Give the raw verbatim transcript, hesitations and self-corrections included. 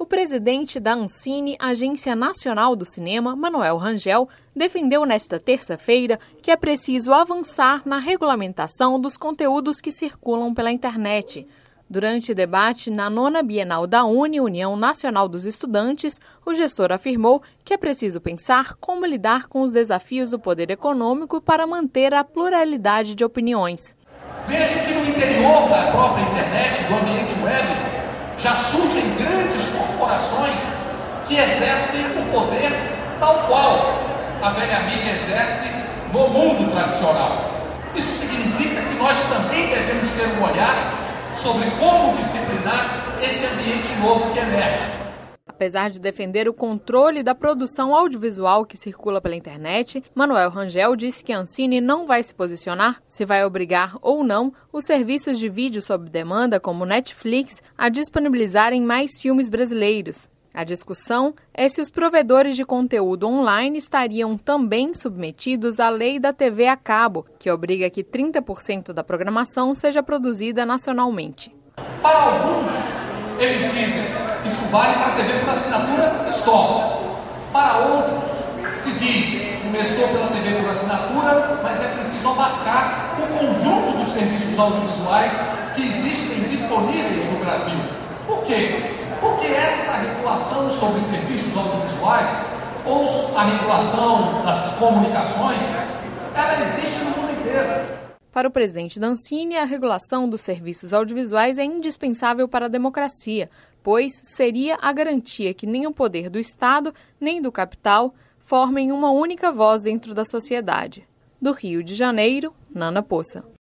presidente da Ancine, Agência Nacional do Cinema, Manuel Rangel, defendeu nesta terça-feira que é preciso avançar na regulamentação dos conteúdos que circulam pela internet. Durante debate na nona Bienal da UNE, União Nacional dos Estudantes, o gestor afirmou que é preciso pensar como lidar com os desafios do poder econômico para manter a pluralidade de opiniões. Vejo que no interior da própria internet, do ambiente web, já surgem grandes corporações que exercem o poder tal qual a velha mídia exerce no mundo tradicional. Isso significa que nós também devemos ter um olhar sobre como disciplinar esse ambiente novo que emerge. Apesar de defender o controle da produção audiovisual que circula pela internet, Manuel Rangel disse que a Ancine não vai se posicionar se vai obrigar ou não os serviços de vídeo sob demanda, como Netflix, a disponibilizarem mais filmes brasileiros. A discussão é se os provedores de conteúdo online estariam também submetidos à lei da T V a cabo, que obriga que trinta por cento da programação seja produzida nacionalmente. Para alguns, eles dizem que isso vale para a T V por assinatura e só. Para outros, se diz, começou pela T V por assinatura, mas é preciso abarcar o conjunto dos serviços audiovisuais que existem disponíveis no Brasil. Por quê? Porque esta regulação sobre serviços audiovisuais, ou a regulação das comunicações, ela existe no mundo inteiro. Para o presidente da Ancine, a regulação dos serviços audiovisuais é indispensável para a democracia, pois seria a garantia que nem o poder do Estado, nem do capital formem uma única voz dentro da sociedade. Do Rio de Janeiro, Nana Poça.